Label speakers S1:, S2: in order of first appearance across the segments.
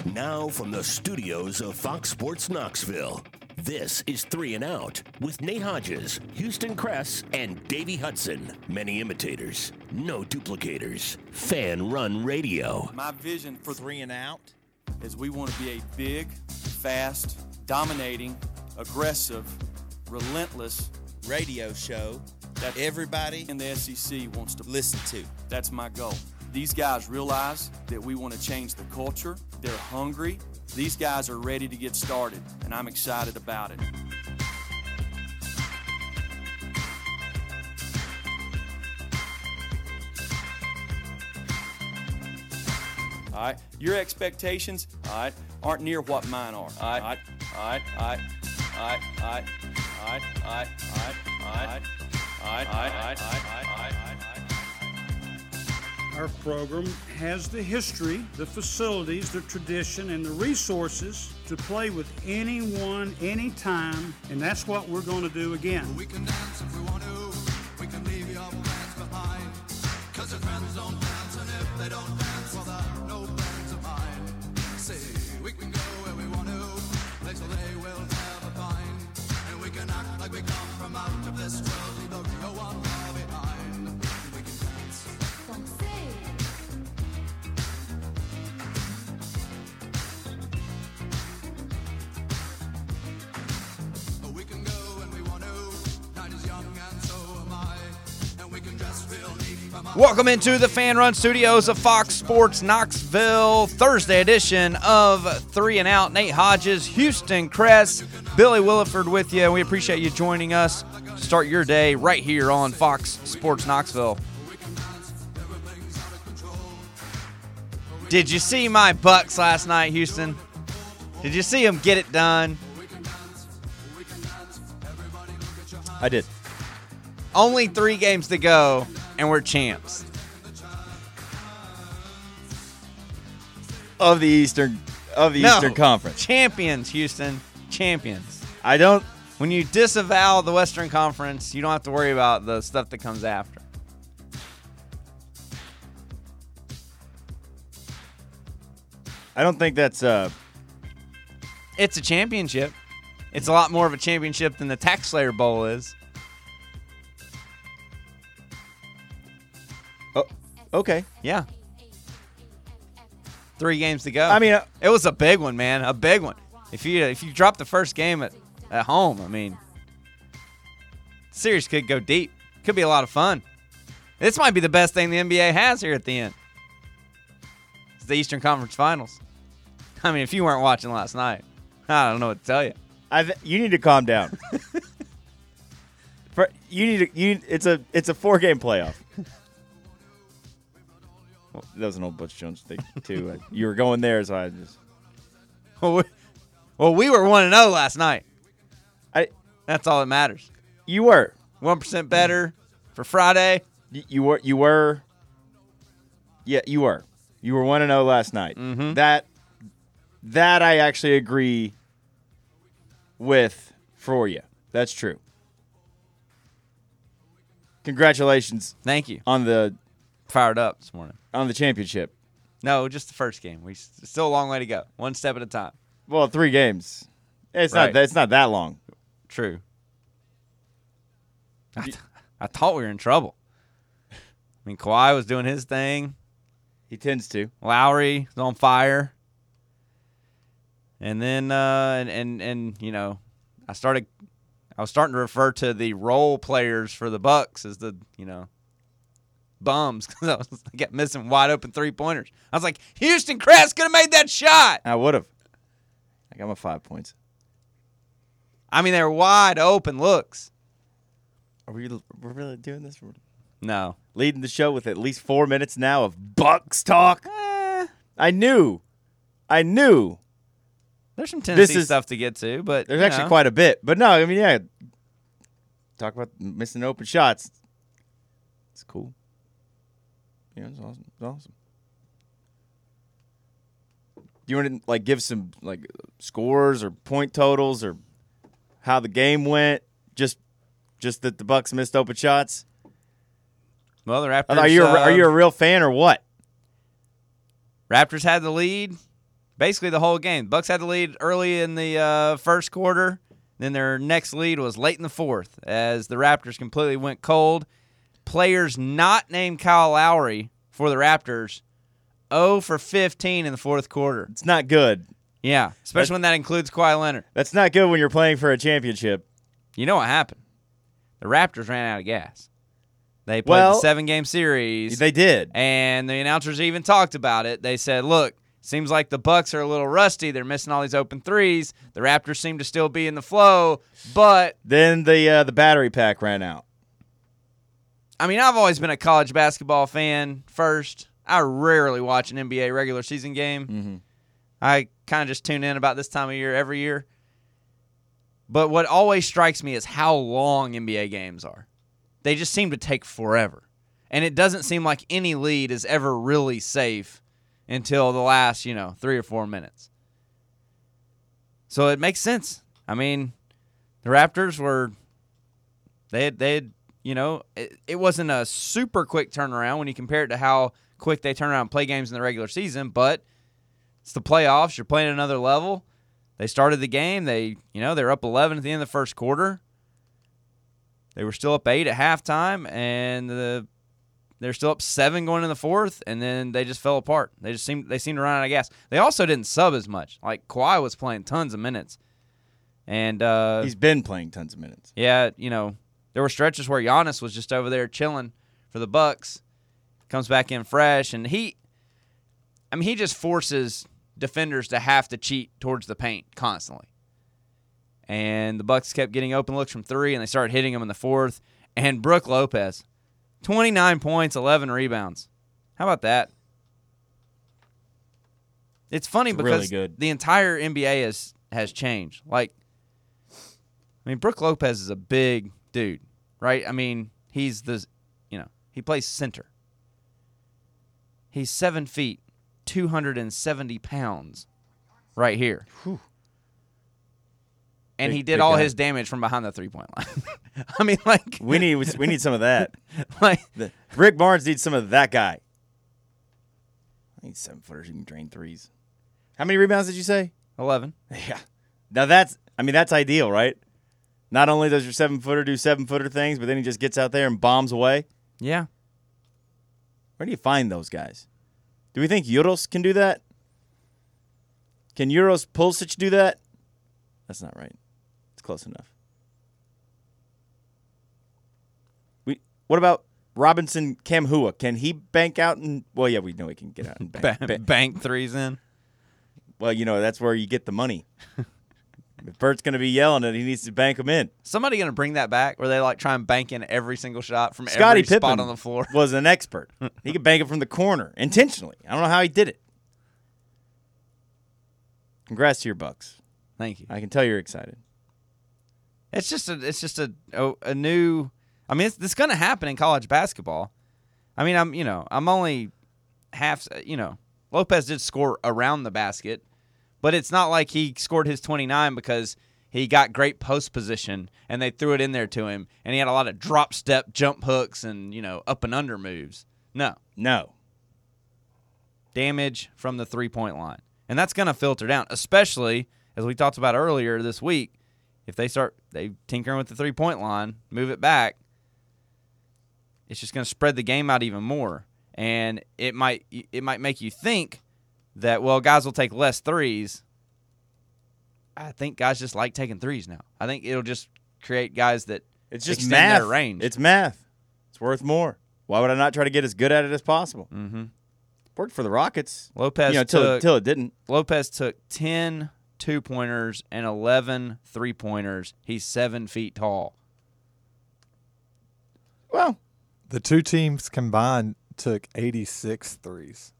S1: Now from the studios of Fox Sports Knoxville, this is 3 and Out with Nate Hodges, Houston Kress, and Davey Hudson. Many imitators, no duplicators. Fan-run radio.
S2: My vision for
S3: 3 and Out
S2: is we want to be a big, fast, dominating, aggressive, relentless
S3: radio show that everybody
S2: in the SEC wants to
S3: listen to.
S2: That's my goal. These guys realize that we want to change the culture. They're hungry. These guys are ready to get started, and I'm excited about it. All right, your expectations, all right, aren't near what mine are. All right.
S4: Our program has the history, the facilities, the tradition, and the resources to play with anyone, anytime, and that's what we're going to do again.
S5: We can dance if we want to. We can leave your friends behind. 'Cause your friends don't dance, and if they don't dance, well, they're no friends of mine. Say, we can go where we want to, place where they will never find. And we can act like we come from out of this world, leave the real one far behind. And we can dance. We can go when we want to. Night is young and so am I. And we can dress real neat from our
S6: Welcome into the Fan Run Studios of Fox Sports Knoxville, Thursday edition of 3 and Out. Nate Hodges, Houston Kress, Billy Williford with you. We appreciate you joining us. Start your day right here on Fox Sports Knoxville. Did you see my Bucks last night, Houston? Did you see them get it done?
S7: I did.
S6: Only 3 games to go, and we're champs.
S7: Of the Eastern Conference.
S6: Champions, Houston. Champions.
S7: I don't
S6: When you disavow the Western Conference, you don't have to worry about the stuff that comes after.
S7: think that's
S6: It's a championship. It's a lot more of a championship than the Tax Slayer Bowl is.
S7: okay.
S6: Yeah. 3 games to go.
S7: I mean,
S6: it was a big one, man. A big one. If you drop the first game at home, I mean, the series could go deep. Could be a lot of fun. This might be the best thing the NBA has here at the end. It's the Eastern Conference Finals. I mean, if you weren't watching last night, I don't know what to tell you.
S7: you need to calm down. It's a 4-game playoff. Well, that was an old Butch Jones thing too. You were going there, so I just.
S6: Well, we were 1-0 last night. That's all that matters.
S7: You were
S6: 1% better for Friday.
S7: You were. Yeah, you were. You were 1-0 last night.
S6: Mm-hmm.
S7: That I actually agree with for you. That's true. Congratulations.
S6: Thank you.
S7: On the
S6: Fired up this morning.
S7: On the championship.
S6: No, just the first game. We still a long way to go. One step at a time.
S7: Well, 3 games. It's
S6: right.
S7: not that long.
S6: True. I thought we were in trouble. I mean, Kawhi was doing his thing.
S7: He tends to.
S6: Lowry was on fire. And then and you know, I was starting to refer to the role players for the Bucks as the, you know, bums, because I kept missing wide open 3-pointers. I was like, Houston Kress could have made that shot.
S7: I would have. I got my 5 points.
S6: I mean, they were wide open looks.
S7: We're really doing this?
S6: No.
S7: Leading the show with at least 4 minutes now of Bucks talk. I knew.
S6: There's some Tennessee stuff to get to, but
S7: there's actually quite a bit. But no, I mean, yeah. Talk about missing open shots. It's cool. Yeah, it's awesome. It's awesome. Do you want to give some scores or point totals or how the game went? Just that the Bucks missed open shots.
S6: Well, the Raptors.
S7: Are you a real fan or what?
S6: Raptors had the lead. basically the whole game. Bucks had the lead early in the first quarter. Then their next lead was late in the fourth as the Raptors completely went cold. Players not named Kyle Lowry for the Raptors, 0 for 15 in the fourth quarter.
S7: It's not good.
S6: Yeah, especially when that includes Kawhi Leonard.
S7: That's not good when you're playing for a championship.
S6: You know what happened? The Raptors ran out of gas. They played the 7-game series.
S7: They did.
S6: And the announcers even talked about it. They said, look, seems like the Bucks are a little rusty. They're missing all these open threes. The Raptors seem to still be in the flow, but
S7: then the battery pack ran out.
S6: I mean, I've always been a college basketball fan first. I rarely watch an NBA regular season game.
S7: Mm-hmm.
S6: I kind of just tune in about this time of year every year. But what always strikes me is how long NBA games are. They just seem to take forever. And it doesn't seem like any lead is ever really safe until the last, 3 or 4 minutes. So it makes sense. I mean, the Raptors were they had it wasn't a super quick turnaround when you compare it to how quick they turn around and play games in the regular season, but it's the playoffs. You're playing another level. They started the game. They were up 11 at the end of the first quarter. They were still up 8 at halftime, and they're still up 7 going in the fourth, and then they just fell apart. They seemed to run out of gas. They also didn't sub as much. Like Kawhi was playing tons of minutes, and
S7: he's been playing tons of minutes.
S6: Yeah, there were stretches where Giannis was just over there chilling for the Bucks. Comes back in fresh, and he just forces defenders to have to cheat towards the paint constantly. And the Bucks kept getting open looks from 3, and they started hitting them in the fourth. And Brook Lopez, 29 points, 11 rebounds. How about that? It's funny because
S7: really good.
S6: The entire NBA has changed. Brook Lopez is a big dude, right? I mean, he's he plays center. He's 7 feet, 270 pounds right here.
S7: Whew.
S6: And
S7: Big-
S6: he did
S7: big
S6: all
S7: guy.
S6: his damage from behind the three-point line.
S7: we need some of that.
S6: Like
S7: Rick Barnes needs some of that guy. I need 7-footers who can drain threes. How many rebounds did you say?
S6: 11.
S7: Yeah. Now that's ideal, right? Not only does your 7-footer do 7-footer things, but then he just gets out there and bombs away.
S6: Yeah.
S7: Where do you find those guys? Do we think Euros can do that? Can Euros Pulisic do that? That's not right. It's close enough. What about Robinson Kamhua? Can he bank out and? Well, yeah, we know he can get out and
S6: Bank threes in.
S7: Well, that's where you get the money. If Bert's going to be yelling it, he needs to bank them in.
S6: Somebody going to bring that back where they try and bank in every single shot from
S7: Scottie
S6: every spot
S7: Pippen
S6: on the floor.
S7: was an expert. He could bank it from the corner intentionally. I don't know how he did it. Congrats to your Bucks.
S6: Thank you.
S7: I can tell you're excited.
S6: It's just a new. I mean, it's going to happen in college basketball. I mean, I'm only half. Lopez did score around the basket, but it's not like he scored his 29 because he got great post position and they threw it in there to him, and he had a lot of drop step, jump hooks, and up and under moves. No damage from the 3-point line, and that's going to filter down, especially as we talked about earlier this week. If they tinkering with the 3-point line, move it back, it's just going to spread the game out even more. And it might make you think that, well, guys will take less threes. I think guys just like taking threes now. I think it'll just create guys that
S7: It's just
S6: extend
S7: math.
S6: their range.
S7: It's math. It's worth more. Why would I not try to get as good at it as possible?
S6: Mm-hmm.
S7: Worked for the Rockets.
S6: Lopez
S7: till it didn't.
S6: Lopez took 10 2-pointers and 11 3-pointers. He's 7 feet tall.
S7: Well,
S8: the two teams combined took 86 threes.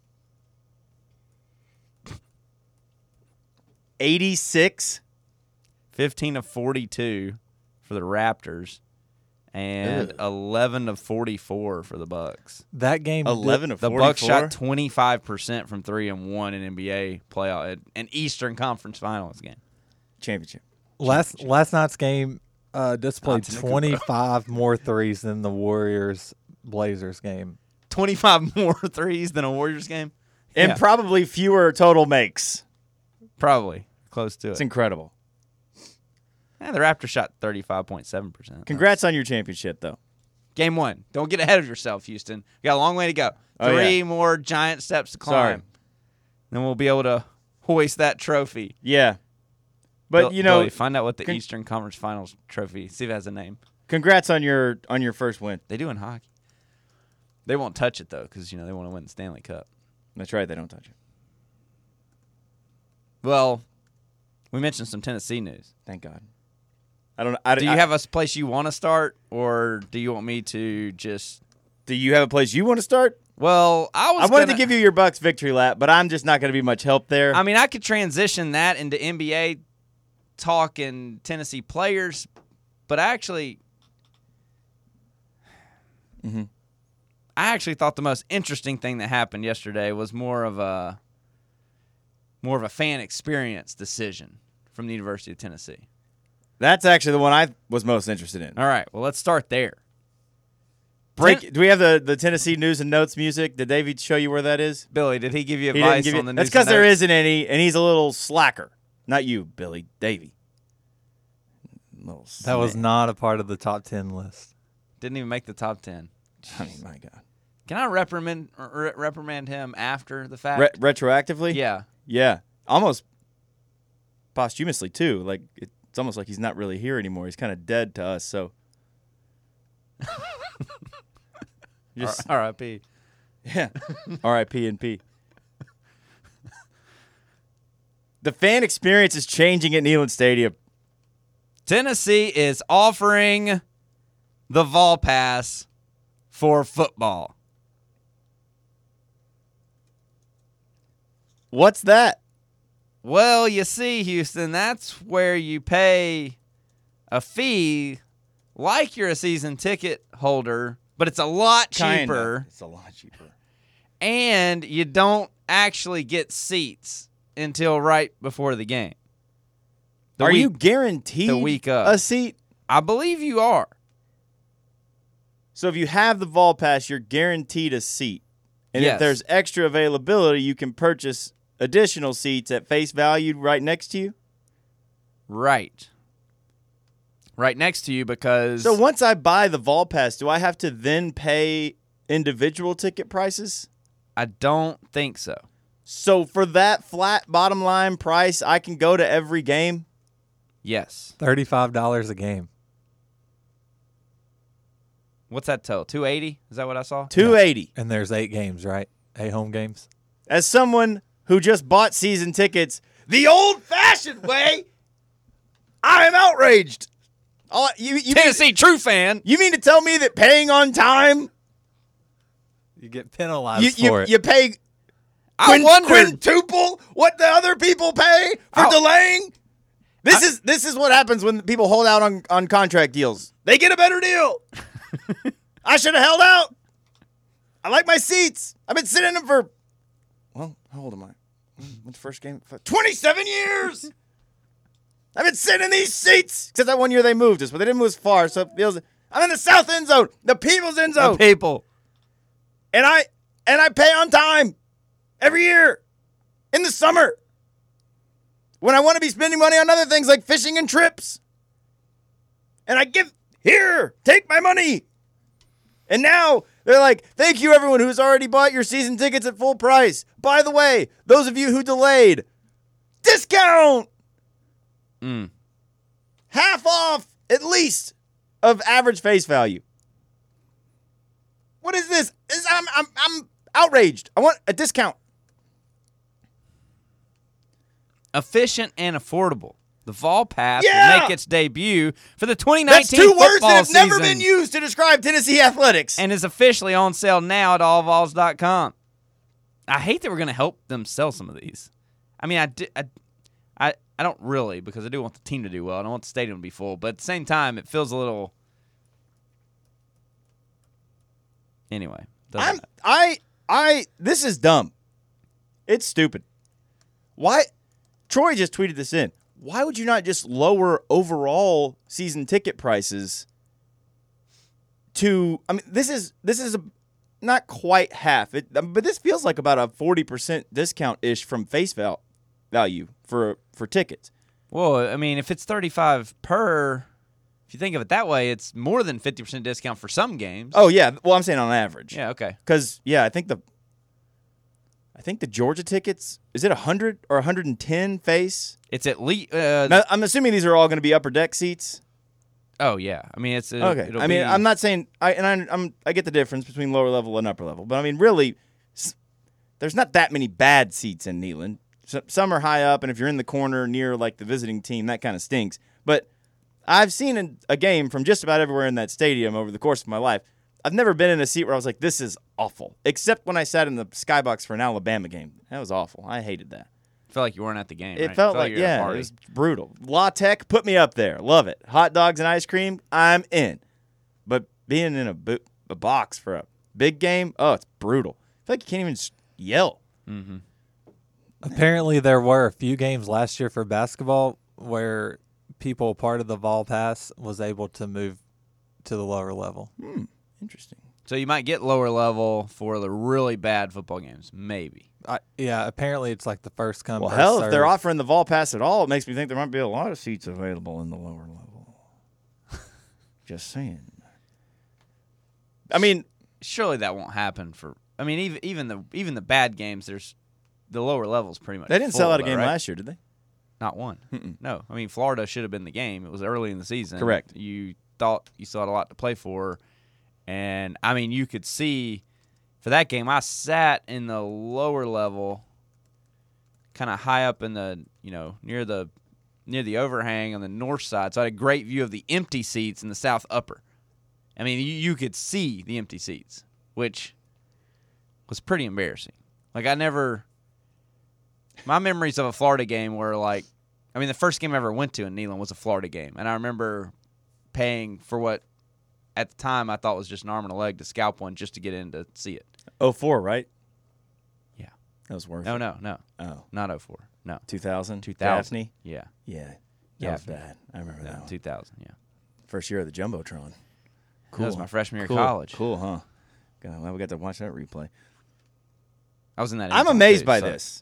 S7: 86?
S6: 15 of 42 for the Raptors and 11 of 44 for the Bucks.
S8: That game
S7: 11 of 44?
S6: The Bucks shot 25% from 3 and won an NBA playoff, an Eastern Conference Finals game.
S7: Championship.
S8: Last night's game displayed 25 more threes than the Warriors-Blazers game.
S6: 25 more threes than a Warriors game?
S7: and
S6: Yeah.
S7: probably fewer total makes.
S6: Probably close to
S7: It's
S6: it.
S7: incredible.
S6: The Raptors shot 35.7%.
S7: Congrats on your championship, though.
S6: Game 1. Don't get ahead of yourself, Houston. We got a long way to go.
S7: Oh,
S6: Three
S7: yeah.
S6: more giant steps to climb.
S7: Sorry.
S6: Then we'll be able to hoist that trophy.
S7: Yeah. But,
S6: Billy, find out what the
S7: con-
S6: Eastern Conference Finals trophy. See if it has a name.
S7: congrats on your first win.
S6: They do in hockey. They won't touch it though, because they want to win the Stanley Cup.
S7: That's right. They don't touch it.
S6: Well, we mentioned some Tennessee news.
S7: Thank God. I don't know.
S6: Do you have a place you want to start, or do you want me to just?
S7: Do you have a place you want to start?
S6: Well, I
S7: wanted to give you your Bucks victory lap, but I'm just not going to be much help there.
S6: I mean, I could transition that into NBA talk and Tennessee players, but I actually thought the most interesting thing that happened yesterday was more of a fan experience decision from the University of Tennessee.
S7: That's actually the one I was most interested in.
S6: All right, well, let's start there.
S7: Do we have the Tennessee news and notes music? Did Davey show you where that is?
S6: Billy, did he give you
S7: He
S6: advice
S7: didn't give you.
S6: on the news?
S7: That's because
S6: and
S7: there
S6: notes?
S7: isn't any, and he's a little slacker. Not you, Billy. Davey.
S8: That was not a part of the top 10 list.
S6: Didn't even make the top 10.
S7: I mean, my God.
S6: Can I reprimand him after the fact?
S7: Retroactively?
S6: Yeah.
S7: Yeah. Almost posthumously, too. Like, it's almost like he's not really here anymore. He's kind of dead to us, so. Just,
S6: R.I.P.
S7: yeah. R.I.P. and P. The fan experience is changing at Neyland Stadium.
S6: Tennessee is offering the Vol Pass for football.
S7: What's that?
S6: Well, you see, Houston, that's where you pay a fee like you're a season ticket holder, but it's a lot cheaper.
S7: Kinda. It's a lot cheaper.
S6: And you don't actually get seats until right before the game.
S7: Are you guaranteed
S6: the week of.
S7: a seat?
S6: I believe you are.
S7: So if you have the Vol Pass, you're guaranteed a seat. And
S6: Yes.
S7: if there's extra availability, you can purchase additional seats at face value right next to you?
S6: Right. Right next to you because...
S7: So once I buy the Vol Pass, do I have to then pay individual ticket prices?
S6: I don't think so.
S7: So for that flat bottom line price, I can go to every game?
S6: Yes.
S8: $35 a game.
S6: What's that total? $280? Is that what I saw?
S7: $280.
S8: And there's 8 games, right? 8 home games.
S7: As someone who just bought season tickets the old-fashioned way, I am outraged. You
S6: Tennessee true fan.
S7: You mean to tell me that paying on time,
S8: You get penalized for it.
S7: you pay
S6: I wondered.
S7: quintuple what the other people pay for delaying? This is what happens when people hold out on contract deals. They get a better deal. I should have held out. I like my seats. I've been sitting in them for, well, how old am I? When's the first game? 27 years. I've been sitting in these seats. Except that one year they moved us, but they didn't move as far, so it feels. I'm in the south end zone, the people's end zone.
S6: The people.
S7: And I pay on time every year in the summer when I want to be spending money on other things like fishing and trips. And I give, here, take my money. And now they're like, thank you everyone who's already bought your season tickets at full price. By the way, those of you who delayed, discount. Half off at least of average face value. What is this? I'm outraged. I want a discount.
S6: Efficient and affordable. The Vol Pass
S7: Yeah!
S6: will make its debut for the 2019
S7: That's two words
S6: football
S7: that have never
S6: season
S7: been used to describe Tennessee athletics.
S6: and is officially on sale now at allvols.com. I hate that we're going to help them sell some of these. I mean, I don't really, because I do want the team to do well. I don't want the stadium to be full, but at the same time, it feels a little. Anyway, doesn't matter.
S7: This is dumb. It's stupid. Why? Troy just tweeted this in. Why would you not just lower overall season ticket prices to? I mean, this is not quite half. But this feels like about a 40% discount ish from face value for tickets.
S6: Well, I mean, if it's $35 per, if you think of it that way, it's more than 50% discount for some games.
S7: Oh yeah, well I'm saying on average.
S6: Yeah, okay.
S7: Because I think the Georgia tickets, is it 100 or 110 face?
S6: It's at least.
S7: Now, I'm assuming these are all going to be upper deck seats.
S6: Oh yeah, I mean it's
S7: Okay. I mean, I'm not saying I get the difference between lower level and upper level, but I mean really, there's not that many bad seats in Neyland. Some are high up, and if you're in the corner near like the visiting team, that kind of stinks. But I've seen a game from just about everywhere in that stadium over the course of my life. I've never been in a seat where I was like, this is awful, except when I sat in the skybox for an Alabama game. That was awful. I hated that.
S6: Felt like you weren't at the game.
S7: It
S6: right?
S7: felt like,
S6: you were at a
S7: it
S6: party.
S7: was brutal. La Tech, put me up there. Love it. Hot dogs and ice cream, I'm in. But being in a box for a big game, oh, it's brutal. I feel like you can't even yell.
S6: Mm-hmm.
S8: Apparently, there were a few games last year for basketball where people part of the Vol Pass was able to move to the lower level.
S7: Interesting.
S6: So you might get lower level for the really bad football games, maybe.
S8: Yeah, apparently it's like the first come.
S7: Well,
S8: first
S7: hell, if
S8: serve.
S7: they're offering the Vol Pass at all, it makes me think there might be a lot of seats available in the lower level. Just saying. I mean,
S6: Surely that won't happen for. I mean, even the bad games, there's the lower levels pretty much.
S7: they didn't
S6: full,
S7: sell out a
S6: though,
S7: game
S6: right?
S7: last year, did they?
S6: Not one. No, I mean Florida should have been the game. It was early in the season.
S7: Correct.
S6: You thought you still had a lot to play for, and I mean you could see for that game. I sat in the lower level, kind of high up in the near the overhang on the north side, so I had a great view of the empty seats in the south upper. I mean you could see the empty seats, which was pretty embarrassing. Like my memories of a Florida game were like, I mean, the first game I ever went to in Neyland was a Florida game, and I remember paying for what at the time I thought was just an arm and a leg to scalp one just to get in to see it.
S7: 04, right?
S6: Yeah.
S7: That was worth
S6: No,
S7: it.
S6: no.
S7: Oh.
S6: Not 04. No.
S7: 2000?
S6: 2000.
S7: Daphne?
S6: Yeah.
S7: Yeah. That was bad. I remember
S6: No,
S7: that one.
S6: 2000, yeah.
S7: First year of the Jumbotron.
S6: That was my freshman year
S7: Cool.
S6: of college.
S7: Cool, huh? Glad we got to watch that replay.
S6: I was in that.
S7: I'm
S6: end
S7: amazed
S6: too,
S7: by
S6: so-
S7: this.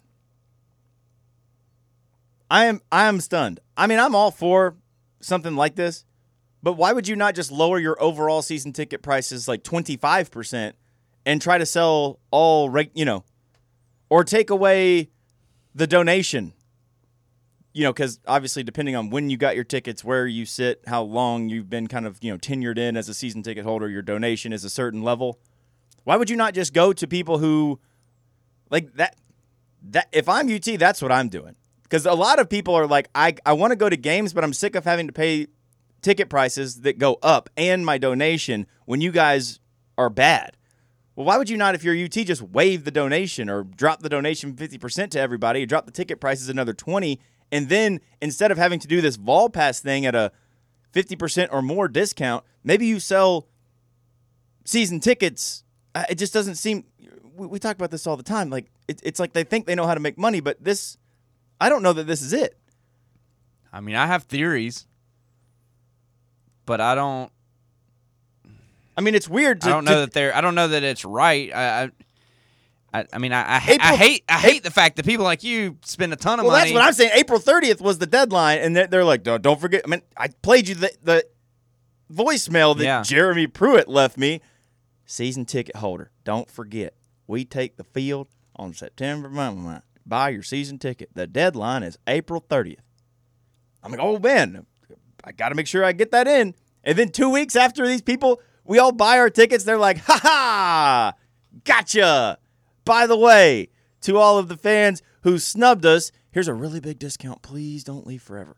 S7: I am stunned. I mean, I'm all for something like this, but why would you not just lower your overall season ticket prices like 25% and try to sell all, or take away the donation? Because obviously, depending on when you got your tickets, where you sit, how long you've been kind of, tenured in as a season ticket holder, your donation is a certain level. Why would you not just go to people who, like that if I'm UT, that's what I'm doing. Because a lot of people are like, I want to go to games, but I'm sick of having to pay ticket prices that go up and my donation when you guys are bad. Well, why would you not, if you're UT, just waive the donation or drop the donation 50% to everybody, drop the ticket prices another 20%, and then instead of having to do this Vol Pass thing at a 50% or more discount, maybe you sell season tickets. It just doesn't seem. We talk about this all the time. Like it's like they think they know how to make money, but this. I don't know that this is it.
S6: I mean, I have theories, but I don't.
S7: I mean, it's weird.
S6: I don't know that it's right. I mean, I hate the fact that people like you spend a ton of money.
S7: Well, that's what I'm saying. April 30th was the deadline, and they're like, don't forget. I mean, I played you the voicemail that Jeremy Pruitt left me. Season ticket holder, don't forget. We take the field on September. Buy your season ticket. The deadline is April 30th. I'm like, oh, man, I got to make sure I get that in. And then 2 weeks after these people, we all buy our tickets. They're like, ha-ha, gotcha. By the way, to all of the fans who snubbed us, here's a really big discount. Please don't leave forever.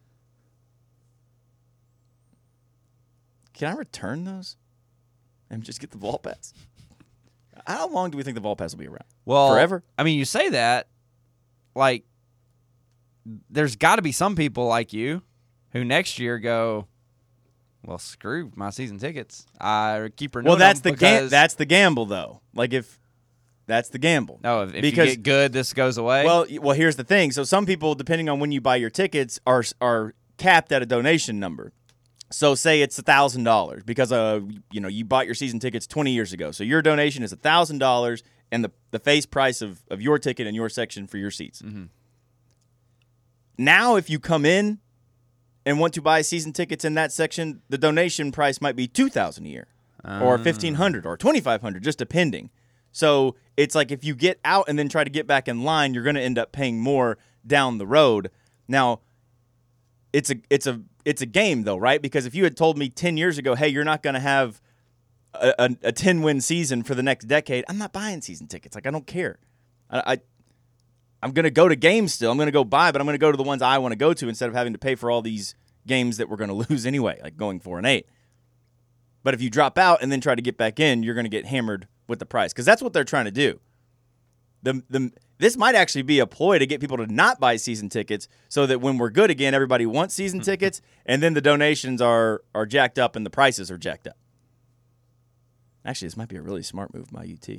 S7: Can I return those and just get the Vol Pass? How long do we think the Vol Pass will be around?
S6: Well,
S7: forever?
S6: I mean, you say that, like, there's got to be some people like you who next year go, well, screw my season tickets. I keep renewing
S7: that's
S6: them
S7: that's the gamble, though. Like, if that's the gamble.
S6: No, if you get good, this goes away.
S7: Well, here's the thing. So some people, depending on when you buy your tickets, are capped at a donation number. So say it's $1,000 because you bought your season tickets 20 years ago. So your donation is $1,000 and the face price of your ticket and your section for your seats.
S6: Mm-hmm.
S7: Now, if you come in and want to buy season tickets in that section, the donation price might be $2,000 a year, or $1,500, or $2,500, just depending. So it's like if you get out and then try to get back in line, you're going to end up paying more down the road. Now, it's a game though, right? Because if you had told me 10 years ago, hey, you're not going to have a 10-win season for the next decade, I'm not buying season tickets. Like, I don't care. I'm going to go to games still. I'm going to go buy, but I'm going to go to the ones I want to go to instead of having to pay for all these games that we're going to lose anyway, like going 4-8. But if you drop out and then try to get back in, you're going to get hammered with the price because that's what they're trying to do. This might actually be a ploy to get people to not buy season tickets so that when we're good again, everybody wants season tickets, and then the donations are jacked up and the prices are jacked up. Actually, this might be a really smart move by UT.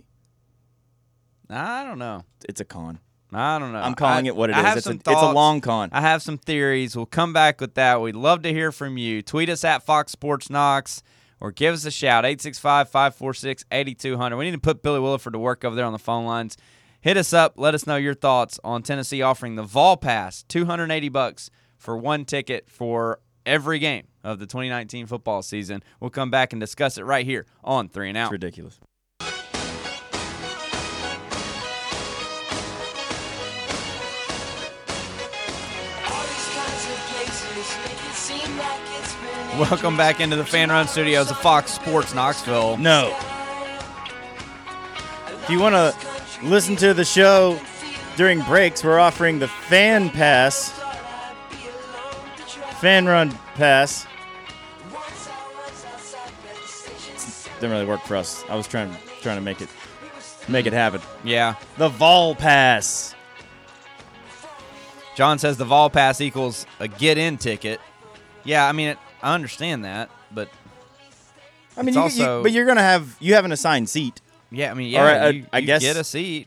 S6: I don't know.
S7: It's a con.
S6: I don't know.
S7: I'm calling it what it is. It's a long con.
S6: I have some theories. We'll come back with that. We'd love to hear from you. Tweet us at Fox Sports Knox or give us a shout, 865-546-8200. We need to put Billy Williford to work over there on the phone lines. Hit us up. Let us know your thoughts on Tennessee offering the Vol Pass, $280 for one ticket for every game of the 2019 football season. We'll come back and discuss it right here on 3 and Out.
S7: It's ridiculous.
S6: Welcome back into the Fan Run Studios of Fox Sports Knoxville.
S7: No. If you want to listen to the show during breaks, we're offering the Fan Pass. Fan Run Pass. Didn't really work for us. I was trying to make it happen.
S6: Yeah.
S7: The Vol Pass.
S6: John says the Vol Pass equals a get-in ticket. Yeah, I mean, I understand that, but
S7: I mean,
S6: but
S7: you're gonna have an assigned seat.
S6: Yeah, I mean, yeah,
S7: or I guess
S6: get a seat.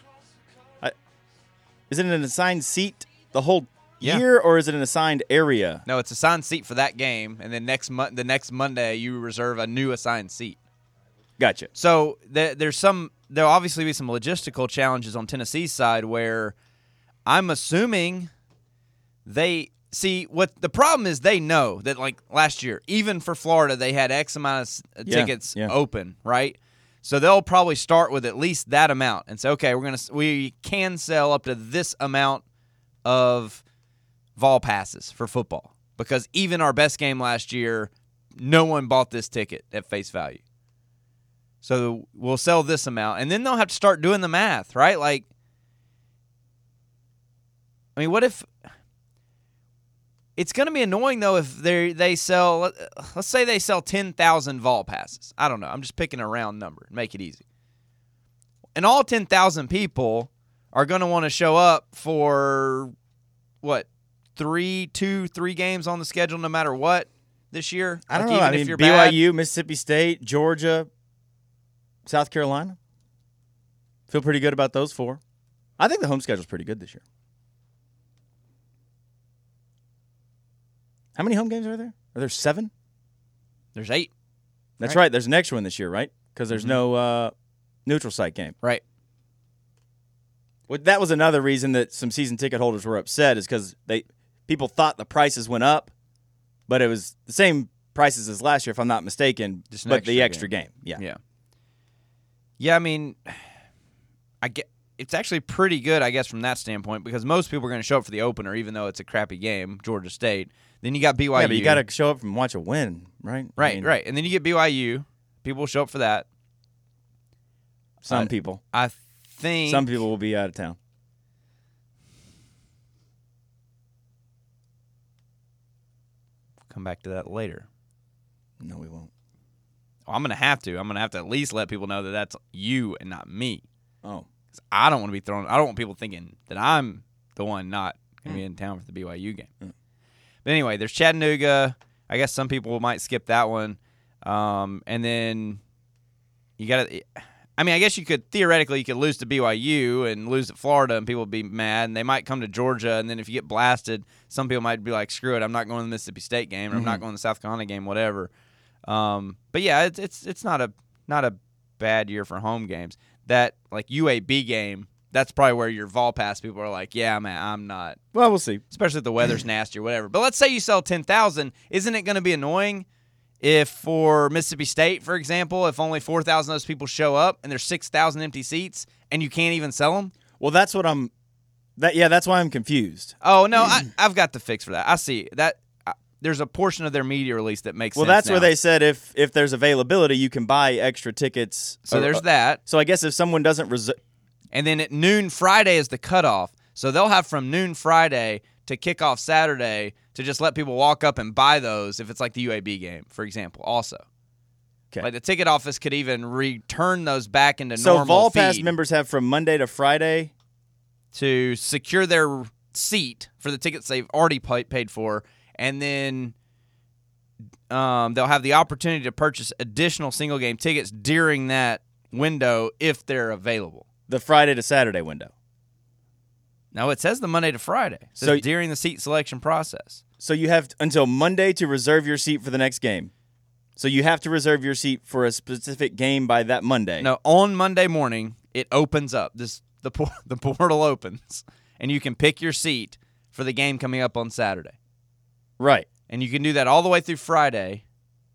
S7: Is it an assigned seat the whole
S6: Yeah.
S7: year, or is it an assigned area?
S6: No, it's a assigned seat for that game, and then the next Monday you reserve a new assigned seat.
S7: Gotcha.
S6: So there'll obviously be some logistical challenges on Tennessee's side where I'm assuming they see what the problem is. They know that like last year, even for Florida, they had X amount of tickets open, right? So they'll probably start with at least that amount and say, okay, we can sell up to this amount of Vol passes for football because even our best game last year, no one bought this ticket at face value. So we'll sell this amount, and then they'll have to start doing the math, right? Like, I mean, what if it's going to be annoying though if they sell? Let's say they sell 10,000 Vol passes. I don't know. I'm just picking a round number. Make it easy. And all 10,000 people are going to want to show up for what? 3 games on the schedule, no matter what this year.
S7: I don't
S6: like,
S7: know.
S6: Even
S7: I
S6: if
S7: mean,
S6: you're
S7: BYU,
S6: bad.
S7: Mississippi State, Georgia, South Carolina. Feel pretty good about those 4. I think the home schedule's pretty good this year. How many home games are there? Are there 7?
S6: There's 8.
S7: That's right. There's an extra one this year, right? Because there's no neutral site game.
S6: Right.
S7: Well, that was another reason that some season ticket holders were upset is because people thought the prices went up, but it was the same prices as last year, if I'm not mistaken,
S6: Just an
S7: but
S6: extra
S7: the extra game.
S6: Yeah. Yeah, I mean, it's actually pretty good, I guess, from that standpoint because most people are going to show up for the opener, even though it's a crappy game, Georgia State. Then you got BYU.
S7: Yeah, but you got to show up and watch a win, right?
S6: Right. And then you get BYU. People will show up for that.
S7: Some people.
S6: I think.
S7: Some people will be out of town.
S6: Come back to that later.
S7: No, we won't.
S6: Well, I'm going to have to. I'm going to have to at least let people know that that's you and not me.
S7: Oh.
S6: 'Cause I don't want to be thrown. I don't want people thinking that I'm the one not going to be in town for the BYU game. But anyway, there's Chattanooga. I guess some people might skip that one. And then you got to. I mean, I guess you could lose to BYU and lose at Florida, and people would be mad, and they might come to Georgia, and then if you get blasted, some people might be like, "Screw it, I'm not going to the Mississippi State game, or I'm not going to the South Carolina game, whatever." But yeah, it's not a bad year for home games. That like UAB game, that's probably where your Vol Pass people are like, "Yeah, man, I'm not."
S7: Well, we'll see.
S6: Especially if the weather's nasty or whatever. But let's say you sell 10,000, isn't it going to be annoying? If for Mississippi State, for example, if only 4,000 of those people show up and there's 6,000 empty seats and you can't even sell them?
S7: Well, that's what that's why I'm confused.
S6: Oh, no, I've got the fix for that. I see that. There's a portion of their media release that makes sense.
S7: Well, that's
S6: now.
S7: where they said if there's availability, you can buy extra tickets.
S6: So there's that.
S7: So I guess if someone doesn't reserve.
S6: And then at noon Friday is the cutoff. So they'll have from noon Friday to kick off Saturday to just let people walk up and buy those if it's like the UAB game, for example, also.
S7: Okay.
S6: Like the ticket office could even return those back into
S7: So
S6: normal
S7: Vol Pass
S6: feed
S7: members have from Monday to Friday
S6: to secure their seat for the tickets they've already paid for, and then they'll have the opportunity to purchase additional single-game tickets during that window if they're available.
S7: The Friday to Saturday window.
S6: No, it says the Monday to Friday. It says
S7: So
S6: during the seat selection process.
S7: So you have until Monday to reserve your seat for the next game. So you have to reserve your seat for a specific game by that Monday.
S6: No, on Monday morning, it opens up. The portal opens, and you can pick your seat for the game coming up on Saturday.
S7: Right.
S6: And you can do that all the way through Friday.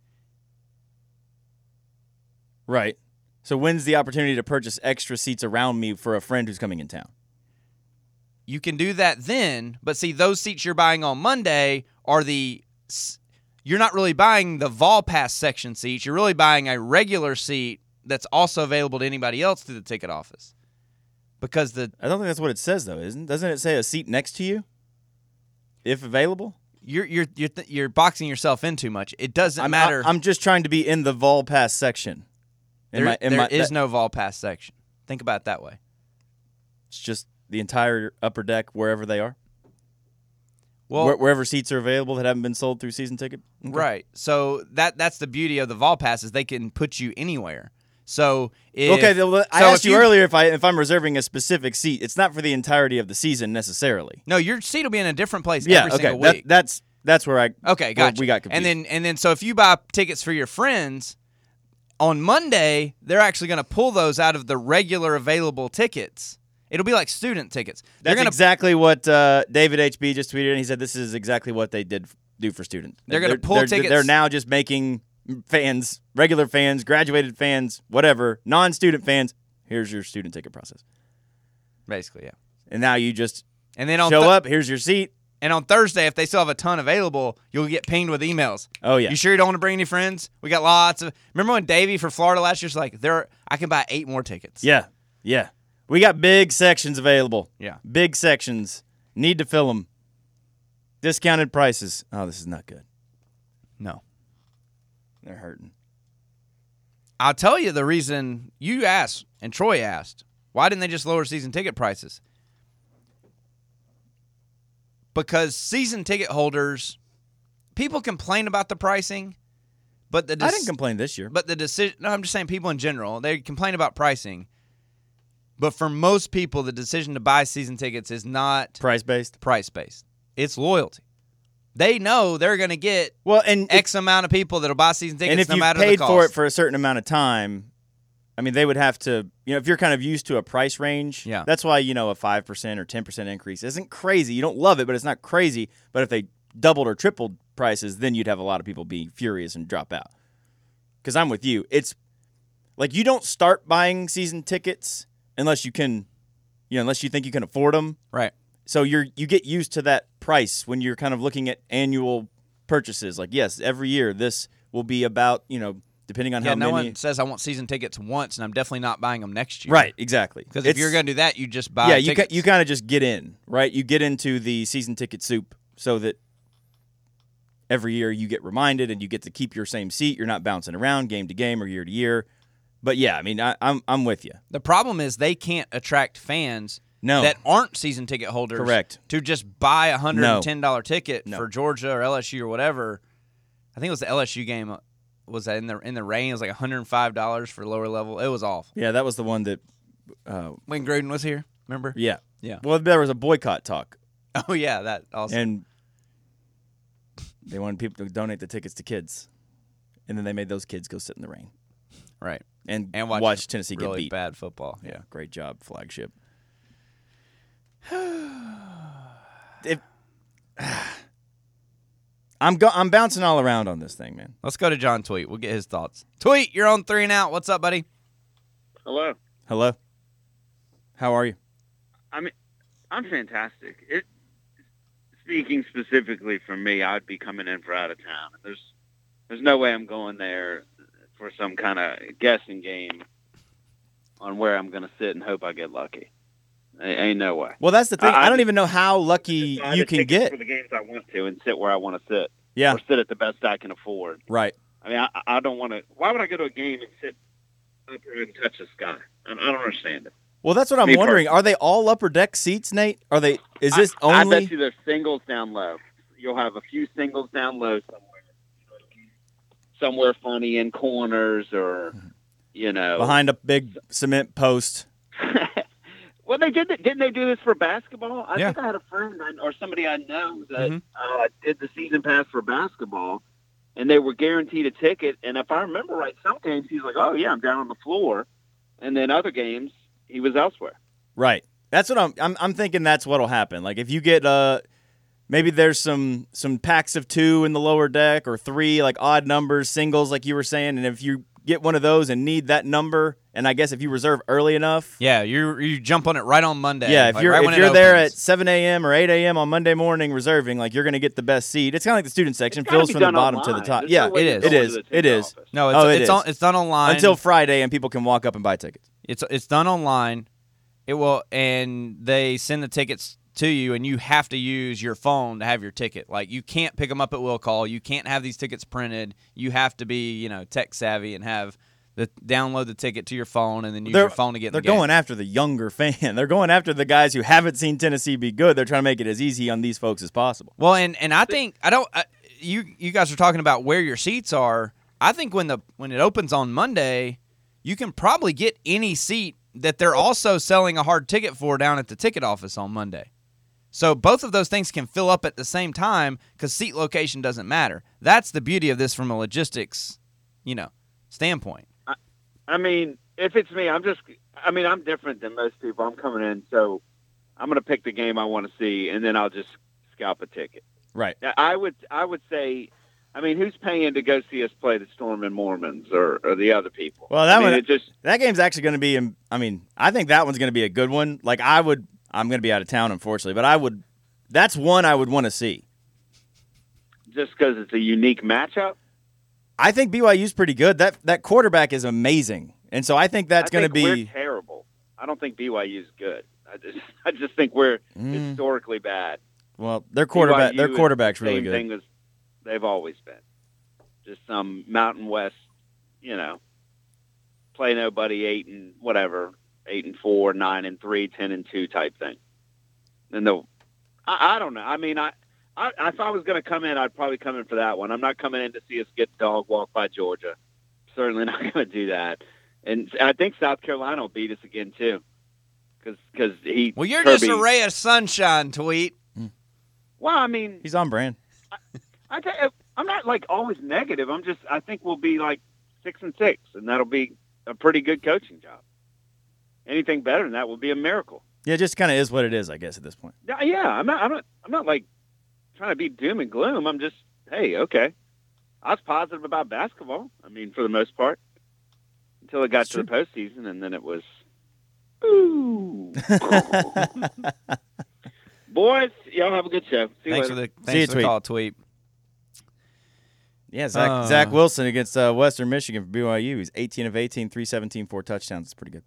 S7: Right. So when's the opportunity to purchase extra seats around me for a friend who's coming in town?
S6: You can do that then, but see, those seats you're buying on Monday are you're not really buying the Vol Pass section seats. You're really buying a regular seat that's also available to anybody else through the ticket office. Because I
S7: don't think that's what it says, though, doesn't it say a seat next to you, if available?
S6: You're boxing yourself in too much. It doesn't matter.
S7: I'm just trying to be in the Vol Pass section.
S6: There is no Vol Pass section. Think about it that way.
S7: It's just the entire upper deck, wherever they are?
S6: Well,
S7: wherever seats are available that haven't been sold through season ticket? Okay.
S6: Right. So that's the beauty of the Vol Pass is they can put you anywhere. So I
S7: asked you earlier if I'm reserving a specific seat. It's not for the entirety of the season necessarily.
S6: No, your seat will be in a different place every single week.
S7: That's where
S6: gotcha.
S7: we got confused.
S6: And then so if you buy tickets for your friends on Monday, they're actually going to pull those out of the regular available tickets. It'll be like student tickets.
S7: That's exactly what David HB just tweeted, and he said this is exactly what they do for students.
S6: They're going to pull tickets.
S7: They're now just making fans, regular fans, graduated fans, whatever, non-student fans. Here's your student ticket process.
S6: Basically, yeah.
S7: And now you just
S6: then
S7: show up. Here's your seat.
S6: And on Thursday, if they still have a ton available, you'll get pinged with emails.
S7: Oh, yeah.
S6: You sure you don't want to bring any friends? We got lots of. Remember when Davey for Florida last year was like, I can buy 8 more tickets.
S7: Yeah. We got big sections available.
S6: Yeah.
S7: Big sections. Need to fill them. Discounted prices. Oh, this is not good.
S6: No.
S7: They're hurting.
S6: I'll tell you the reason you asked, and Troy asked, why didn't they just lower season ticket prices? Because season ticket holders, people complain about the pricing, but I
S7: didn't complain this year.
S6: But the decision, no, I'm just saying people in general, they complain about pricing. But for most people, the decision to buy season tickets is not
S7: price-based.
S6: It's loyalty. They know they're going to get X amount of people that'll buy season tickets,
S7: and if
S6: no matter the
S7: paid
S6: cost.
S7: for it for a certain amount of time, I mean, they would have to, if you're kind of used to a price range, that's why, a 5% or 10% increase isn't crazy. You don't love it, but it's not crazy. But if they doubled or tripled prices, then you'd have a lot of people be furious and drop out. Because I'm with you. It's like you don't start buying season tickets unless you can, unless you think you can afford them.
S6: Right.
S7: So you get used to that price when you're kind of looking at annual purchases. Like, yes, every year this will be about, depending on how many.
S6: No one says I want season tickets once, and I'm definitely not buying them next year.
S7: Right, exactly.
S6: Because if you're going to do that, you just buy tickets.
S7: You kind of just get in, right? You get into the season ticket soup so that every year you get reminded and you get to keep your same seat. You're not bouncing around game to game or year to year. But yeah, I mean, I'm with you.
S6: The problem is they can't attract fans that aren't season ticket holders.
S7: Correct.
S6: To just buy $110 ticket for Georgia or LSU or whatever. I think it was the LSU game was that in the rain? It was like $105 for lower level. It was awful.
S7: Yeah, that was the one that.
S6: When Gruden was here, remember?
S7: Yeah.
S6: Yeah.
S7: Well, there was a boycott talk.
S6: Oh yeah, that also.
S7: And they wanted people to donate the tickets to kids, and then they made those kids go sit in the rain,
S6: right?
S7: And
S6: watch
S7: Tennessee get
S6: really
S7: beat.
S6: Bad football. Yeah,
S7: great job, Flagship. I'm bouncing all around on this thing, man.
S6: Let's go to John Tweet. We'll get his thoughts. Tweet, you're on 3 and Out. What's up, buddy?
S9: Hello.
S7: Hello. How are you?
S9: I'm fantastic. Speaking specifically for me, I'd be coming in for out of town. There's no way I'm going there for some kind of guessing game on where I'm going to sit and hope I get lucky. Ain't no way.
S7: Well, that's the thing. I don't even know how lucky you can get
S9: for the games I want to and sit where I want to sit.
S7: Yeah.
S9: Or sit at the best I can afford.
S7: Right.
S9: I mean, I don't want to. Why would I go to a game and sit up here and touch the sky? I don't understand it.
S7: Well, that's what I'm wondering. Are they all upper deck seats, Nate? Are they? Is this only?
S9: I bet you there's singles down low. You'll have a few singles down low somewhere funny in corners or,
S7: behind a big cement post.
S9: Well, didn't they do this for basketball? I think I had a friend or somebody I know that did the season pass for basketball, and they were guaranteed a ticket. And if I remember right, some games he's like, "Oh yeah, I'm down on the floor," and then other games he was elsewhere.
S7: Right. That's what I'm thinking. That's what'll happen. Like if you get maybe there's some packs of 2 in the lower deck or 3 like odd numbers, singles like you were saying, and if you get one of those and need that number, and I guess if you reserve early enough,
S6: you jump on it right on Monday.
S7: Yeah, if
S6: like
S7: you're
S6: right
S7: if
S6: when
S7: you're
S6: it
S7: there
S6: opens.
S7: at 7 a.m. or 8 a.m. on Monday morning reserving, like you're going to get the best seat. It's kind of like the student section, fills from the bottom to the top.
S9: There's
S7: yeah,
S9: no way
S6: it
S9: to
S6: is.
S9: go to the
S7: It
S9: ticket
S7: is.
S9: office.
S6: No,
S7: it is.
S6: it's done online
S7: until Friday, and people can walk up and buy tickets.
S6: It's done online. It will, and they send the tickets to you, and you have to use your phone to have your ticket. Like you can't pick them up at will call. You can't have these tickets printed. You have to be, tech savvy and download the ticket to your phone, and then use your phone to get in the game.
S7: They're going after the younger fan. They're going after the guys who haven't seen Tennessee be good. They're trying to make it as easy on these folks as possible.
S6: Well, and I think you guys are talking about where your seats are. I think when it opens on Monday, you can probably get any seat that they're also selling a hard ticket for down at the ticket office on Monday. So both of those things can fill up at the same time because seat location doesn't matter. That's the beauty of this from a logistics, standpoint.
S9: I mean, if it's me, I'm different than most people. I'm coming in, so I'm going to pick the game I want to see, and then I'll just scalp a ticket.
S7: Right.
S9: Now, I would say, who's paying to go see us play the Storm and Mormons or the other people?
S7: Well, that game's actually going to be. I think that one's going to be a good one. Like I'm going to be out of town, unfortunately, but that's one I would want to see.
S9: Just because it's a unique matchup.
S7: I think BYU's pretty good. That quarterback is amazing, and so I think that's going to be.
S9: We're terrible. I don't think BYU's good. I just think we're historically bad.
S7: Well, their quarterback's really good.
S9: Same thing as they've always been. Just some Mountain West, play nobody 8-4, 9-3, 10-2 type thing. And I don't know. If I was going to come in, I'd probably come in for that one. I'm not coming in to see us get dog walked by Georgia. Certainly not going to do that. And I think South Carolina will beat us again too, because he.
S6: Well, you're
S9: Kirby,
S6: just a ray of sunshine, Tweet.
S9: Well,
S7: he's on brand.
S9: I tell you, I'm not always negative. I think we'll be 6-6, and that'll be a pretty good coaching job. Anything better than that will be a miracle.
S7: Yeah, it just kind of is what it is, I guess, at this point.
S9: Yeah, I'm not trying to be doom and gloom. I'm just, hey, okay. I was positive about basketball. For the most part, until it got to the postseason, and then it was, ooh. Boys, y'all have a good show.
S6: Thanks for the call, Tweet.
S7: Yeah, Zach Wilson against Western Michigan for BYU. He's 18 of 18, 317, 4 touchdowns. It's pretty good.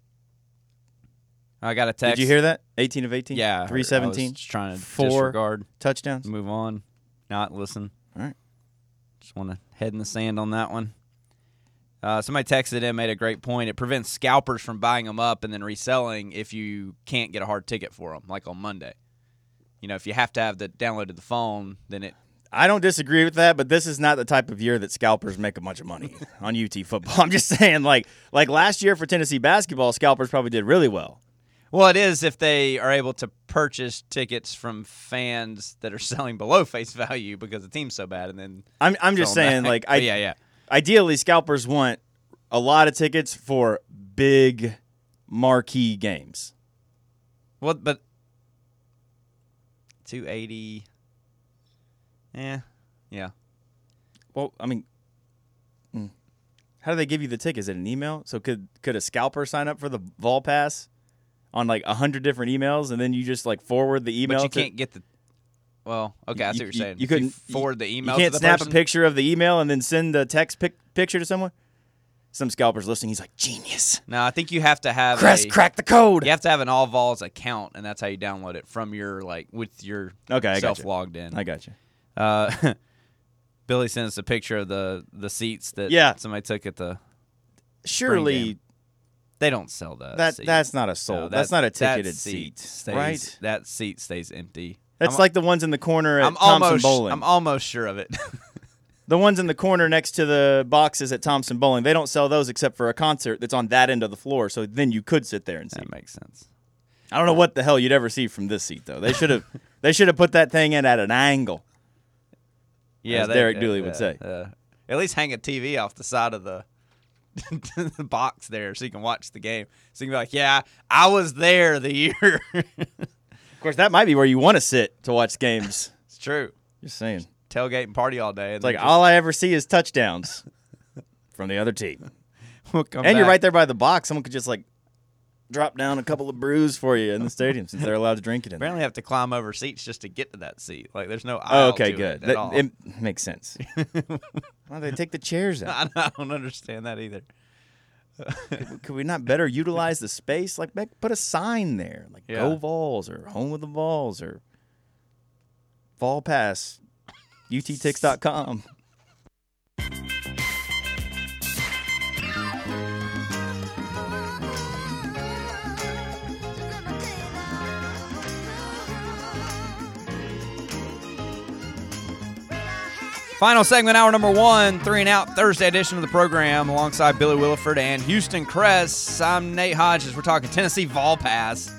S6: I got a text.
S7: Did you hear that? 18 of 18?
S6: Yeah.
S7: 317.
S6: I was just trying to
S7: 4
S6: disregard.
S7: touchdowns.
S6: Move on. Not listen.
S7: All right.
S6: Just want to head in the sand on that one. Somebody texted in, made a great point. It prevents scalpers from buying them up and then reselling if you can't get a hard ticket for them, like on Monday. If you have to have the download to the phone, then it
S7: I don't disagree with that, but this is not the type of year that scalpers make a bunch of money on UT football. I'm just saying, like last year for Tennessee basketball, scalpers probably did really well.
S6: Well, it is if they are able to purchase tickets from fans that are selling below face value because the team's so bad, and then
S7: I'm just saying,
S6: back.
S7: like, ideally, scalpers want a lot of tickets for big marquee games.
S6: Well, but 280. Yeah.
S7: Well, I mean, how do they give you the ticket? Is it an email? So could a scalper sign up for the Vol Pass on like 100 different emails, and then you just like forward the email?
S6: But you can't get the. Well, okay, I see what you're saying.
S7: You couldn't
S6: forward the email.
S7: You can't
S6: to the
S7: snap
S6: person?
S7: a picture of the email and then send the text picture to someone. Some scalper's listening. He's like, genius.
S6: No, I think you have to have
S7: crack the code.
S6: You have to have an All Vols account, and that's how you download it from your with your self logged in.
S7: I got you.
S6: Billy sent us a picture of the seats that somebody took at the.
S7: Surely,
S6: they don't sell that.
S7: That's not a sold.
S6: No,
S7: that's not a ticketed
S6: seat.
S7: Right?
S6: That seat stays empty.
S7: That's like the ones in the corner at Thompson Bowling.
S6: I'm almost sure of it.
S7: The ones in the corner next to the boxes at Thompson Bowling, they don't sell those except for a concert that's on that end of the floor. So then you could sit there and see.
S6: That makes sense.
S7: I don't know what the hell you'd ever see from this seat though. They should have put that thing in at an angle.
S6: Yeah,
S7: as Derek Dooley would say.
S6: At least hang a TV off the side of the box there so you can watch the game. So you can be like, yeah, I was there the year.
S7: Of course, that might be where you want to sit to watch games.
S6: It's true.
S7: Just saying.
S6: Tailgate and party all day.
S7: It's like all I ever see is touchdowns from the other team. You're right there by the box. Someone could just like drop down a couple of brews for you in the stadium since they're allowed to drink it in there.
S6: Apparently have to climb over seats just to get to that seat. Like there's no aisle to
S7: good.
S6: it at all.
S7: It makes sense. Why they take the chairs out?
S6: I don't understand that either.
S7: Could we not better utilize the space? Like put a sign there, like Go Vols or Home of the Vols or Vol Pass, uttix.com.
S6: Final segment, hour number 1, 3 and Out, Thursday edition of the program, alongside Billy Williford and Houston Kress. I'm Nate Hodges. We're talking Tennessee Vol Pass.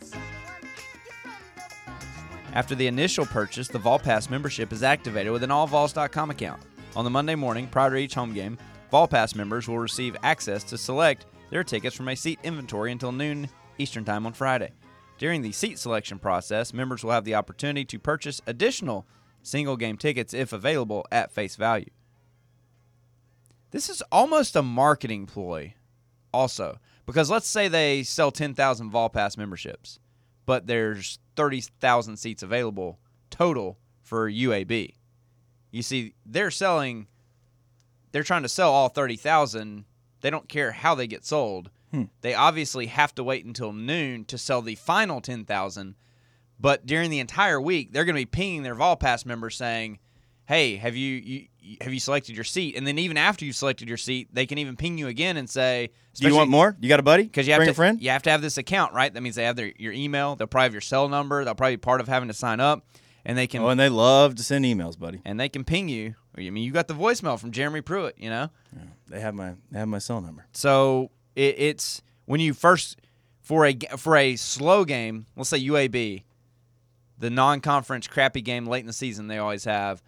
S6: After the initial purchase, the Vol Pass membership is activated with an allvols.com account. On the Monday morning, prior to each home game, Vol Pass members will receive access to select their tickets from a seat inventory until noon Eastern Time on Friday. During the seat selection process, members will have the opportunity to purchase additional single-game tickets, if available, at face value. This is almost a marketing ploy also, because let's say they sell 10,000 Vol Pass memberships, but there's 30,000 seats available total for UAB. You see, they're trying to sell all 30,000. They don't care how they get sold. They obviously have to wait until noon to sell the final 10,000. But during the entire week, they're going to be pinging their Vol Pass members saying, hey, have you selected your seat? And then even after you've selected your seat, they can even ping you again and say,
S7: do you want more? You got a buddy?
S6: Because you have
S7: Bring
S6: to,
S7: a friend?
S6: You have to have this account, right? That means they have your email. They'll probably have your cell number. They'll probably be part of having to sign up. And they can.
S7: Oh, and they love to send emails, buddy.
S6: And they can ping you. I mean, you got the voicemail from Jeremy Pruitt, you know?
S7: Yeah, they have my cell number.
S6: So it's when you first for a slow game, let's say UAB, the non-conference crappy game late in the season they always have.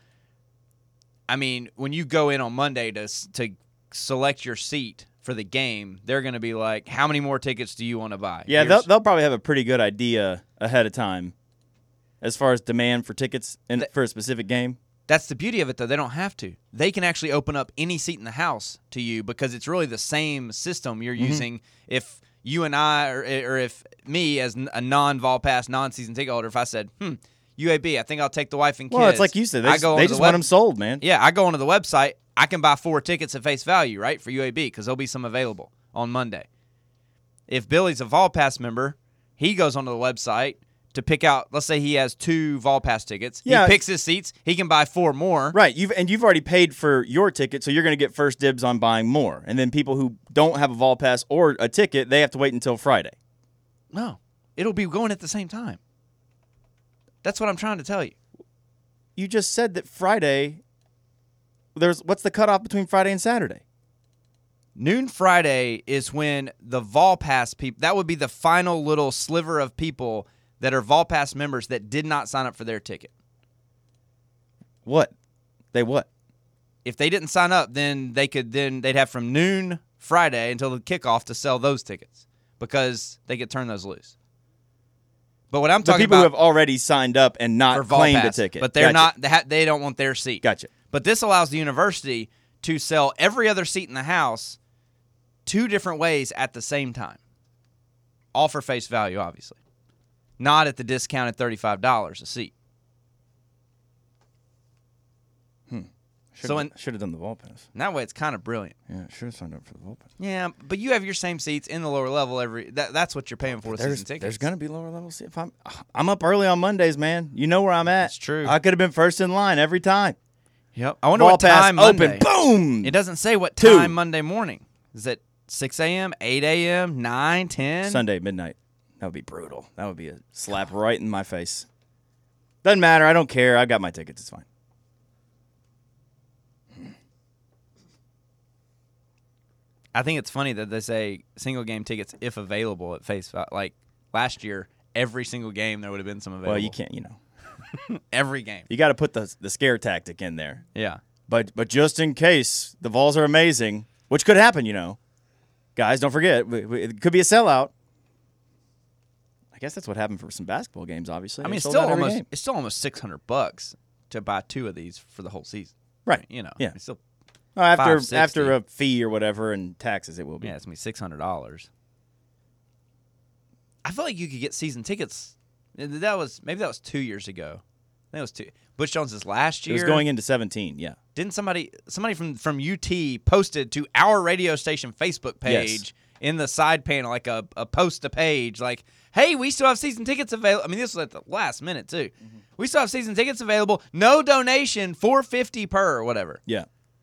S6: I mean, when you go in on Monday to select your seat for the game, they're going to be like, how many more tickets do you want to buy?
S7: Yeah, they'll probably have a pretty good idea ahead of time as far as demand for tickets for a specific game.
S6: That's the beauty of it, though. They don't have to. They can actually open up any seat in the house to you because it's really the same system you're using. If you and I, or if me as a non-Vol Pass, non-season ticket holder, if I said, UAB, I think I'll take the wife and kids.
S7: Well, it's like you said. They just want them sold, man.
S6: Yeah, I go onto the website. I can buy 4 tickets at face value, right, for UAB because there'll be some available on Monday. If Billy's a Vol Pass member, he goes onto the website to pick out, let's say he has 2 Vol Pass tickets.
S7: Yeah.
S6: He picks his seats. He can buy 4 more.
S7: Right. You've already paid for your ticket, so you're going to get first dibs on buying more. And then people who don't have a Vol Pass or a ticket, they have to wait until Friday.
S6: No. It'll be going at the same time. That's what I'm trying to tell you.
S7: you just said that Friday. What's the cutoff between Friday and Saturday?
S6: Noon Friday is when the Vol Pass people, that would be the final little sliver of people that are Vol Pass members that did not sign up for their ticket.
S7: What? They what?
S6: If they didn't sign up, then they'd have from noon Friday until the kickoff to sell those tickets because they could turn those loose. But what I'm talking
S7: people
S6: about,
S7: who have already signed up and not claimed a ticket,
S6: but they're not. They don't want their seat.
S7: Gotcha.
S6: But this allows the university to sell every other seat in the house 2 different ways at the same time. All for face value, obviously. Not at the discounted $35 a seat.
S7: Should have done the Vol Pass.
S6: And that way it's kind of brilliant.
S7: Yeah, should have signed up for the Vol Pass.
S6: Yeah, but you have your same seats in the lower level that's what you're paying for with season tickets.
S7: There's going to be lower level seats. I'm up early on Mondays, man. You know where I'm at.
S6: That's true.
S7: I could have been first in line every time.
S6: Yep. I wonder
S7: Vol
S6: what
S7: Pass
S6: time Monday.
S7: Open. Boom.
S6: It doesn't say what
S7: 2.
S6: time Monday morning. Is it 6 a.m., 8 a.m., 9, 10?
S7: Sunday, midnight. That would be brutal. That would be a slap right in my face. Doesn't matter. I don't care. I got my tickets. It's fine.
S6: I think it's funny that they say single game tickets if available at face value. Like last year, every single game there would have been some available.
S7: Well, you can't,
S6: every game.
S7: You got to put the scare tactic in there.
S6: Yeah.
S7: But just in case the Vols are amazing, which could happen, Guys, don't forget, it could be a sellout. I guess that's what happened for some basketball games, obviously.
S6: I mean, it's still almost $600 to buy 2 of these for the whole season.
S7: Right.
S6: Yeah.
S7: It's
S6: still
S7: after a fee or whatever and taxes, it will be.
S6: Yeah, it's going to be $600. I feel like you could get season tickets. Maybe that was 2 years ago. I think it was 2. Butch Jones's last year.
S7: It was going into 17, yeah.
S6: Didn't somebody from UT posted to our radio station Facebook page in the side panel, like a post a page, like, hey, we still have season tickets available. I mean, this was at the last minute, too. Mm-hmm. We still have season tickets available. No donation, $4.50 per or whatever.
S7: Yeah.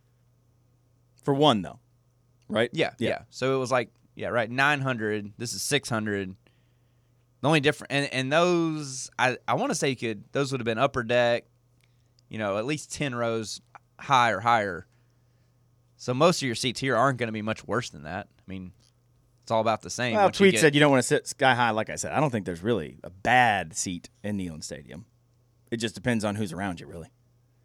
S7: For one, though, right?
S6: Yeah. So it was like, right, 900. This is 600. The only difference, and those, I want to say those would have been upper deck, at least 10 rows high or higher. So most of your seats here aren't going to be much worse than that. I mean, it's all about the same.
S7: Well, Tweet said you don't want to sit sky high. Like I said, I don't think there's really a bad seat in Neyland Stadium. It just depends on who's around you, really.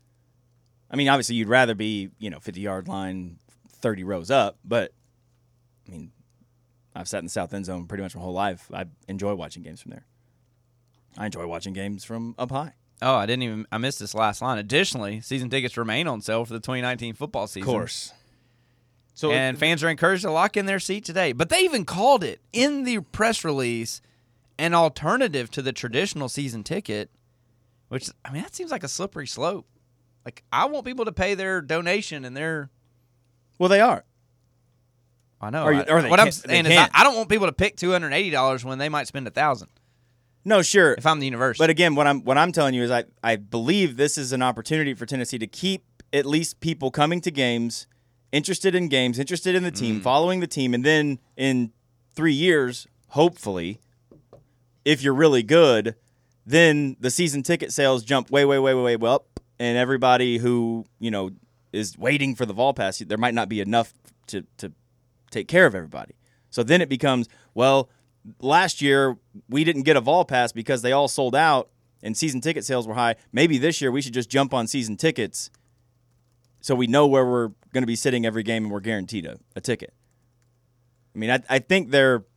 S7: I mean, obviously, you'd rather be, 50-yard line, 30 rows up, but, I mean, I've sat in the south end zone pretty much my whole life. I enjoy watching games from there. I enjoy watching games from up high.
S6: Oh, I missed this last line. Additionally, season tickets remain on sale for the 2019 football season.
S7: Of course.
S6: And fans are encouraged to lock in their seat today. But they even called it in the press release an alternative to the traditional season ticket, which, I mean, that seems like a slippery slope. Like, I want people to pay their donation and their...
S7: Well, they are.
S6: I know.
S7: What
S6: I'm saying is I don't want people to pick $280 when they might spend $1,000.
S7: No, sure.
S6: If I'm the university.
S7: But again, what I'm telling you is I believe this is an opportunity for Tennessee to keep at least people coming to games, interested in the team, following the team, and then in 3 years, hopefully, if you're really good, then the season ticket sales jump way up, and everybody who, is waiting for the Vol Pass, there might not be enough to take care of everybody. So then it becomes, well, last year we didn't get a Vol Pass because they all sold out and season ticket sales were high. Maybe this year we should just jump on season tickets so we know where we're going to be sitting every game and we're guaranteed a ticket. I mean, I think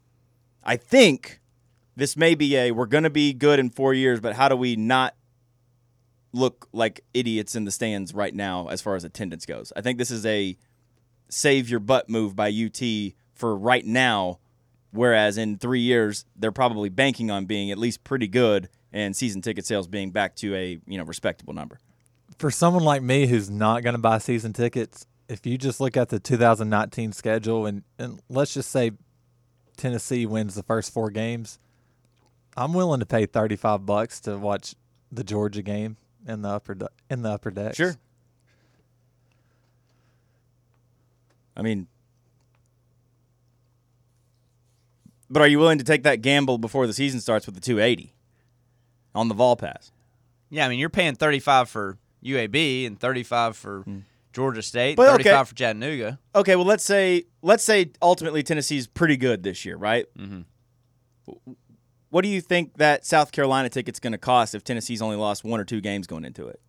S7: this may be we're going to be good in 4 years, but how do we not look like idiots in the stands right now as far as attendance goes? I think this is a save your butt move by UT for right now, whereas in 3 years they're probably banking on being at least pretty good and season ticket sales being back to a respectable number.
S8: For someone like me who's not going to buy season tickets, if you just look at the 2019 schedule and let's just say Tennessee wins the first 4 games, I'm willing to pay $35 to watch the Georgia game in the upper decks.
S7: Sure. I mean, but are you willing to take that gamble before the season starts with the $280 on the Vol Pass?
S6: Yeah, I mean, you're paying $35 for UAB and 35 for Georgia State,
S7: But,
S6: 35 for Chattanooga.
S7: Okay, well, let's say ultimately Tennessee's pretty good this year, right? Mm-hmm. What do you think that South Carolina ticket's going to cost if Tennessee's only lost 1 or 2 games going into it?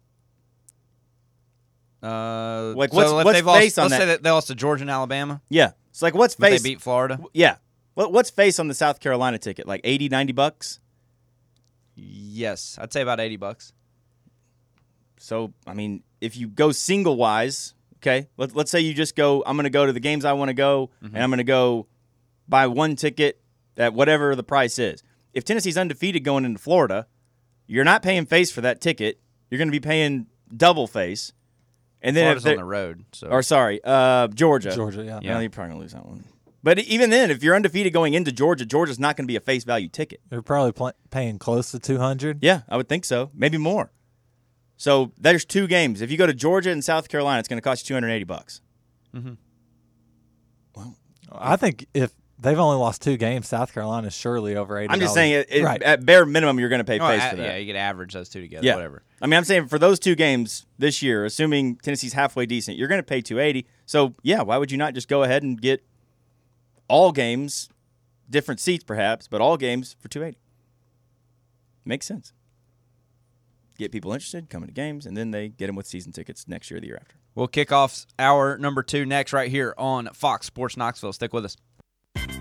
S7: What's face on that?
S6: Let's say that they lost to Georgia and Alabama.
S7: Yeah. It's like what's
S6: But
S7: face?
S6: they beat Florida.
S7: Yeah. What's face on the South Carolina ticket? Like $80, $90?
S6: Yes, I'd say about $80.
S7: So, I mean, if you go single-wise, okay, let's say you just go, I'm going to go to the games I want to go, and I'm going to go buy one ticket at whatever the price is. If Tennessee's undefeated going into Florida, you're not paying face for that ticket. You're going to be paying double face. And then
S6: Florida's on the road. So.
S7: Or sorry, Georgia.
S8: Georgia, yeah.
S7: No, you're probably going to lose that one. But even then, if you're undefeated going into Georgia, Georgia's not going to be a face value ticket.
S8: They're probably paying close to $200.
S7: Yeah, I would think so. Maybe more. So there's 2 games. If you go to Georgia and South Carolina, it's going to cost you $280.
S6: Mm-hmm.
S7: Well,
S8: I think if they've only lost 2 games, South Carolina is surely over $80.
S7: I'm just saying,
S8: Right.
S7: at bare minimum, you're going to pay face for that.
S6: Yeah, you could average those 2 together,
S7: Yeah.
S6: whatever.
S7: I mean, I'm saying for those 2 games this year, assuming Tennessee's halfway decent, you're going to pay $280. So, yeah, why would you not just go ahead and get all games, different seats perhaps, but all games for $280? Makes sense. Get people interested, coming to games, and then they get them with season tickets next year or the year after.
S6: We'll kick off hour number 2 next right here on Fox Sports Knoxville. Stick with us.